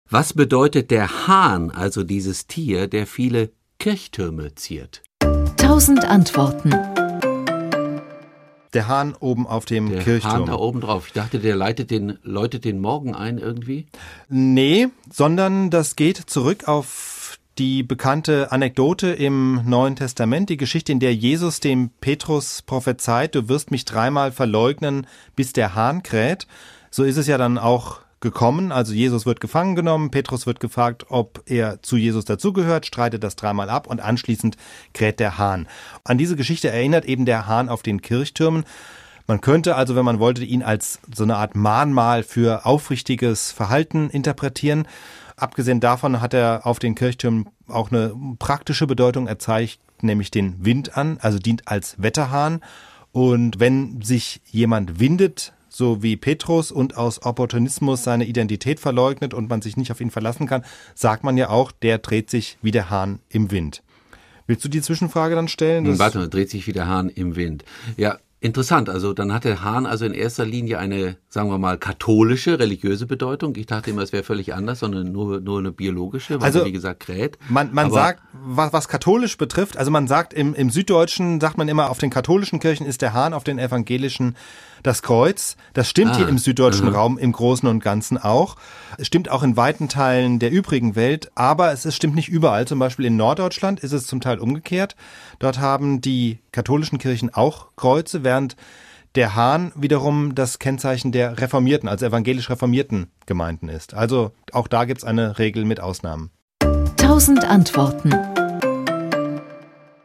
Was bedeutet der Hahn, also dieses Tier, der viele Kirchtürme ziert? 1000 Antworten. Der Hahn oben auf dem Der Kirchturm. Hahn da oben drauf. Ich dachte, der läutet den Morgen ein irgendwie. Nee, sondern das geht zurück auf die bekannte Anekdote im Neuen Testament, die Geschichte, in der Jesus dem Petrus prophezeit, du wirst mich 3-mal verleugnen, bis der Hahn kräht. So ist es ja dann auch gekommen. Also Jesus wird gefangen genommen, Petrus wird gefragt, ob er zu Jesus dazugehört, streitet das 3-mal ab und anschließend kräht der Hahn. An diese Geschichte erinnert eben der Hahn auf den Kirchtürmen. Man könnte also, wenn man wollte, ihn als so eine Art Mahnmal für aufrichtiges Verhalten interpretieren. Abgesehen davon hat er auf den Kirchtürmen auch eine praktische Bedeutung. Er zeigt nämlich den Wind an, also dient als Wetterhahn. Und wenn sich jemand windet, so wie Petrus, und aus Opportunismus seine Identität verleugnet und man sich nicht auf ihn verlassen kann, sagt man ja auch, der dreht sich wie der Hahn im Wind. Willst du die Zwischenfrage dann stellen? Warte mal, dreht sich wie der Hahn im Wind. Ja, interessant. Also dann hat der Hahn also in erster Linie eine, sagen wir mal, katholische, religiöse Bedeutung. Ich dachte immer, es wäre völlig anders, sondern nur eine biologische, weil also, er, wie gesagt, kräht. Man sagt, was katholisch betrifft, also man sagt, im Süddeutschen sagt man immer, auf den katholischen Kirchen ist der Hahn, auf den evangelischen das Kreuz. Das stimmt hier im süddeutschen Raum im Großen und Ganzen auch. Es stimmt auch in weiten Teilen der übrigen Welt, aber es stimmt nicht überall. Zum Beispiel in Norddeutschland ist es zum Teil umgekehrt. Dort haben die katholischen Kirchen auch Kreuze, während der Hahn wiederum das Kennzeichen der reformierten, also evangelisch reformierten Gemeinden ist. Also auch da gibt's eine Regel mit Ausnahmen. 1000 Antworten.